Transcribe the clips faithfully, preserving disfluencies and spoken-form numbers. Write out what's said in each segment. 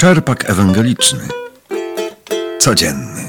Czerpak ewangeliczny. Codzienny.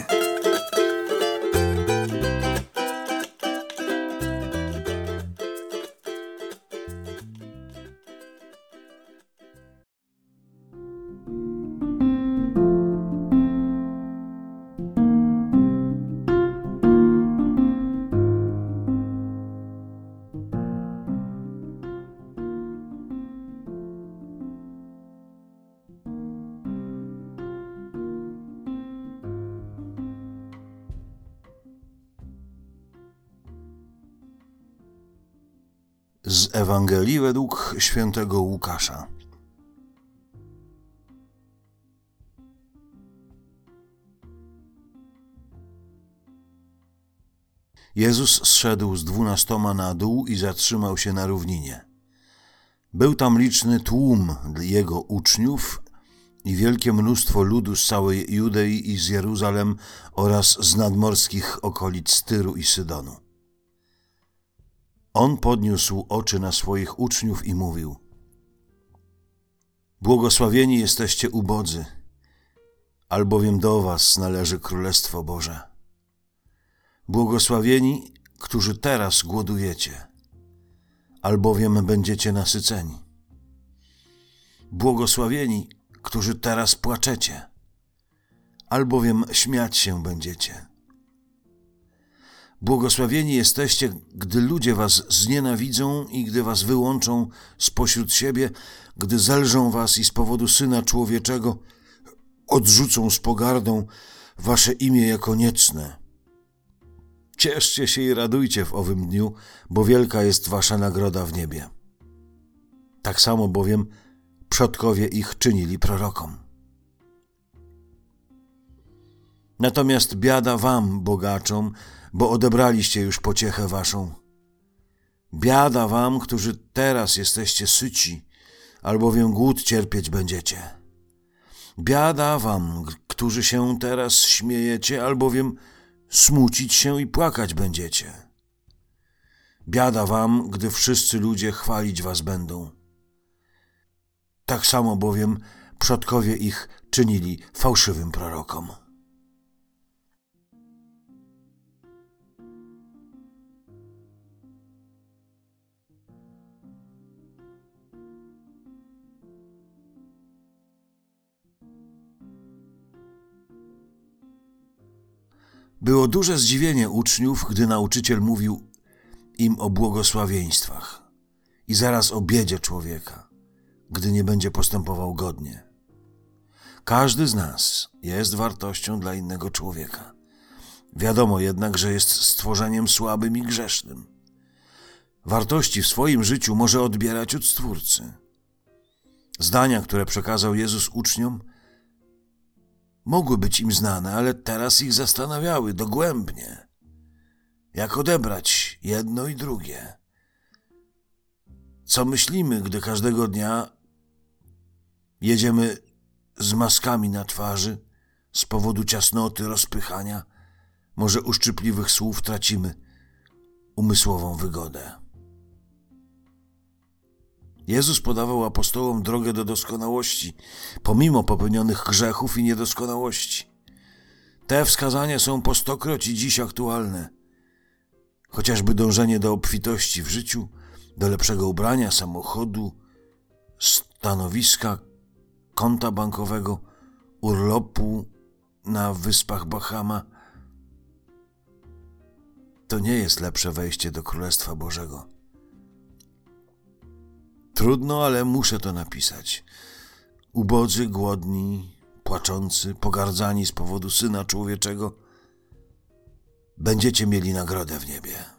Z Ewangelii według świętego Łukasza. Jezus zszedł z dwunastoma na dół i zatrzymał się na równinie. Był tam liczny tłum jego uczniów i wielkie mnóstwo ludu z całej Judei i z Jeruzalem oraz z nadmorskich okolic Tyru i Sydonu. On podniósł oczy na swoich uczniów i mówił: Błogosławieni jesteście ubodzy, albowiem do was należy Królestwo Boże. Błogosławieni, którzy teraz głodujecie, albowiem będziecie nasyceni. Błogosławieni, którzy teraz płaczecie, albowiem śmiać się będziecie. Błogosławieni jesteście, gdy ludzie was znienawidzą i gdy was wyłączą spośród siebie, gdy zelżą was i z powodu Syna Człowieczego odrzucą z pogardą wasze imię jako niecne. Cieszcie się i radujcie w owym dniu, bo wielka jest wasza nagroda w niebie. Tak samo bowiem przodkowie ich czynili prorokom. Natomiast biada wam, bogaczom, bo odebraliście już pociechę waszą. Biada wam, którzy teraz jesteście syci, albowiem głód cierpieć będziecie. Biada wam, którzy się teraz śmiejecie, albowiem smucić się i płakać będziecie. Biada wam, gdy wszyscy ludzie chwalić was będą. Tak samo bowiem przodkowie ich czynili fałszywym prorokom. Było duże zdziwienie uczniów, gdy nauczyciel mówił im o błogosławieństwach i zaraz o biedzie człowieka, gdy nie będzie postępował godnie. Każdy z nas jest wartością dla innego człowieka. Wiadomo jednak, że jest stworzeniem słabym i grzesznym. Wartości w swoim życiu może odbierać od Stwórcy. Zdania, które przekazał Jezus uczniom, mogły być im znane, ale teraz ich zastanawiały dogłębnie, jak odebrać jedno i drugie. Co myślimy, gdy każdego dnia jedziemy z maskami na twarzy z powodu ciasnoty, rozpychania, może uszczypliwych słów tracimy umysłową wygodę. Jezus podawał apostołom drogę do doskonałości, pomimo popełnionych grzechów i niedoskonałości. Te wskazania są po stokroć i dziś aktualne. Chociażby dążenie do obfitości w życiu, do lepszego ubrania, samochodu, stanowiska, konta bankowego, urlopu na wyspach Bahama. To nie jest lepsze wejście do Królestwa Bożego. Trudno, ale muszę to napisać. Ubodzy, głodni, płaczący, pogardzani z powodu Syna Człowieczego, będziecie mieli nagrodę w niebie.